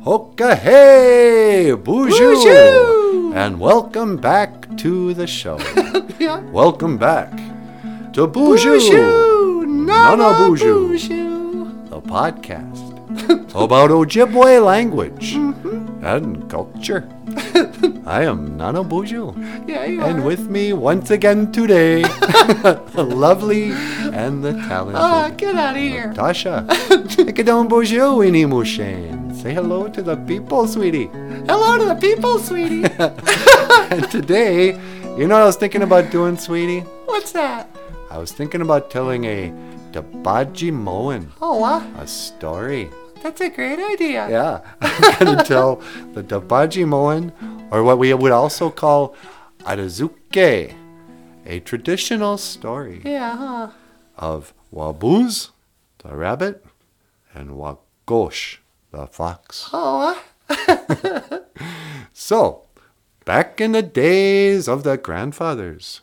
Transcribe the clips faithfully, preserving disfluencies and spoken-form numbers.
Hoka hey! Bonjour! Bonjour! And welcome back to the show. Yeah. Welcome back to Bonjour! Bonjour! Nana Nana Bonjour! Bonjour! The podcast about Ojibwe language Mm-hmm. and culture. I am Nana Bonjour. Yeah, you And are. with me once again today, the lovely and the talented Ah, get out of here. Tasha. Ikadon bonjour, Winnie Mouchane. Say hello to the people, sweetie. Hello to the people, sweetie. And today, you know what I was thinking about doing, sweetie? What's that? I was thinking about telling a Dabaji Moen Oh, uh, a story. that's a great idea. Yeah, I'm going to tell the Dabaji Moen, or what we would also call Arazuke, a traditional story Yeah, huh? of Wabuz, the rabbit, and Wagosh, the fox. Oh, uh, So, back in the days of the grandfathers,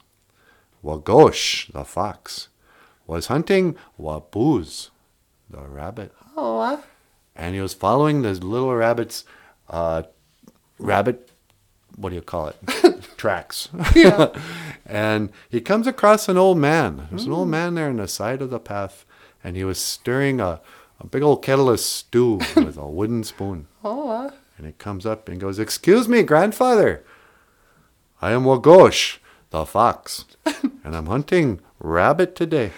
Wagosh, the fox, was hunting Wabuz, the rabbit. oh, uh, And he was following the little rabbit's, uh, rabbit, what do you call it? Tracks. Yeah. And he comes across an old man. There's an old man there on the side of the path, and he was stirring a, a big old kettle of stew with a wooden spoon. oh, uh, And he comes up and goes, "Excuse me, grandfather. I am Wagosh, the fox, and I'm hunting rabbit today.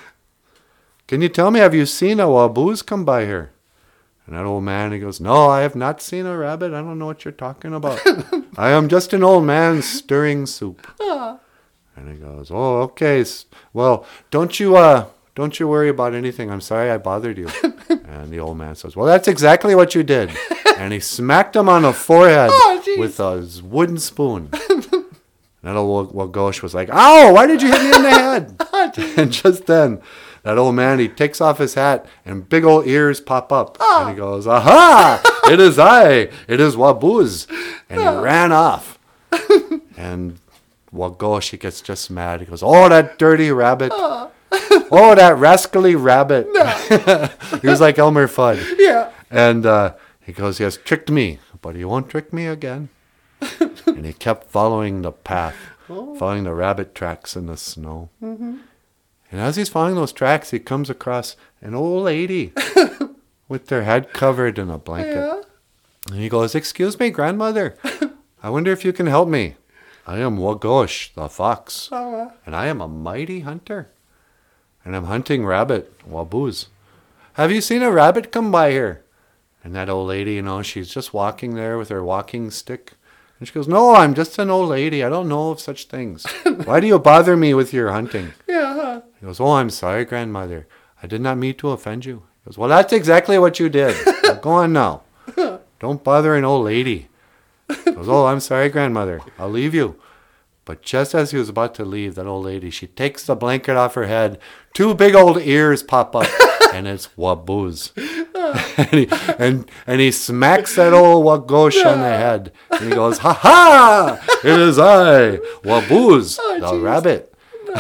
Can you tell me, have you seen a Wabuz come by here?" And that old man, he goes, "No, I have not seen a rabbit. I don't know what you're talking about. I am just an old man stirring soup." uh, And he goes, "Oh, okay. S- Well, don't you uh, don't you worry about anything. I'm sorry I bothered you." And the old man says, "Well, that's exactly what you did." And he smacked him on the forehead Oh, jeez. with a s- wooden spoon. And that old Wagosh was like, "Ow! Why did you hit me in the head?" oh, gee. And just then, that old man, he takes off his hat and big old ears pop up. Oh. And he goes, "Aha! It is I. It is Wabuz." And he ran off. And Wagosh, he gets just mad. He goes, "Oh, that dirty rabbit. Oh, that rascally rabbit." He was like Elmer Fudd. Yeah. And uh, he goes, "He has tricked me, but he won't trick me again." And he kept following the path, following the rabbit tracks in the snow. Mm-hmm. And as he's following those tracks, he comes across an old lady with their head covered in a blanket. Yeah. And he goes, "Excuse me, grandmother. I wonder if you can help me. I am Wagosh, the fox, Oh, uh, and I am a mighty hunter. And I'm hunting rabbit, Wabuz. Have you seen a rabbit come by here?" And that old lady, you know, she's just walking there with her walking stick. And she goes, "No, I'm just an old lady. I don't know of such things. Why do you bother me with your hunting?" yeah, huh? He goes, "Oh, I'm sorry, grandmother. I did not mean to offend you." He goes, "Well, that's exactly what you did. Now, go on now. Don't bother an old lady." He goes, "Oh, I'm sorry, grandmother. I'll leave you." But just as he was about to leave, that old lady, she takes the blanket off her head. Two big old ears pop up, and it's Wabuz. and, he, and, and he smacks that old Wagosh on the head. And he goes, "Ha ha! It is I, Wabuz, Oh, the jeez. rabbit.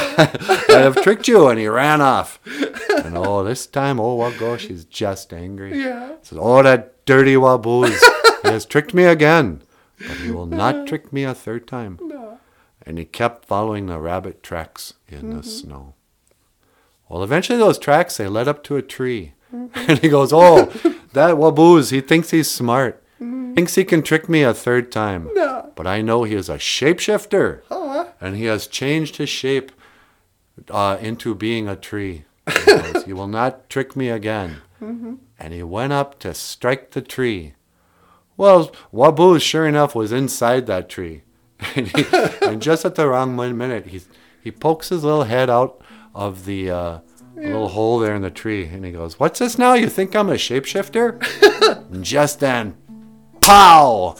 I have tricked you." And he ran off. And oh, this time old Wagosh is just angry. Yeah. He says, "Oh, that dirty Wabuz. He has tricked me again. But he will not trick me a third time." No. And he kept following the rabbit tracks in the snow. Well, eventually those tracks, they led up to a tree. And he goes, "Oh, that Wabuz, he thinks he's smart. Thinks he can trick me a third time. No. But I know he is a shapeshifter. Oh, uh, And he has changed his shape uh, into being a tree. He goes, he will not trick me again." And he went up to strike the tree. Well, Wabuz, sure enough, was inside that tree. And, he, and just at the wrong min- minute, he, he pokes his little head out of the uh, little hole there in the tree. And he goes, "What's this now? You think I'm a shapeshifter?" And just then, pow!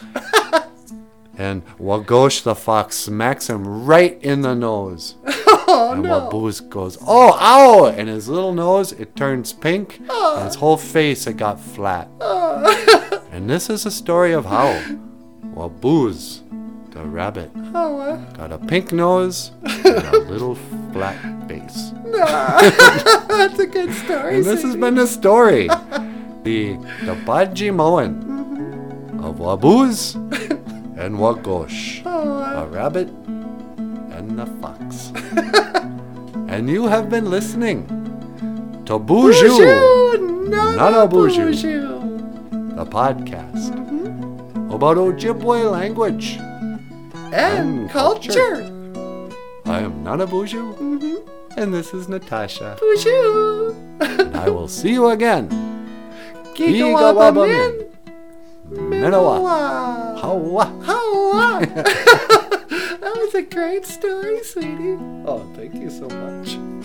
And Wagosh the fox smacks him right in the nose. oh, And no. Wabuz goes, "Oh, ow!" And his little nose, it turns pink. And his whole face, it got flat. And this is a story of how Wabuz, the rabbit, Oh, uh, got a pink nose and a little flat face. that's a good story. And this has Cindy. been the story. The the Baji Moen Waboos and Wagosh, Oh, a uh, rabbit and a fox. And you have been listening to Boojoo, Boojoo, not, Not a a Boojoo. Boojoo. the podcast Mhm. about Ojibwe language. And, And culture. culture. I am Nana Boojoo, Mhm. and this is Natasha. Boojoo. And I will see you again. Gigawabamin. Minowa. Minowa. Hawa. Hawa. That was a great story, sweetie. Oh, thank you so much.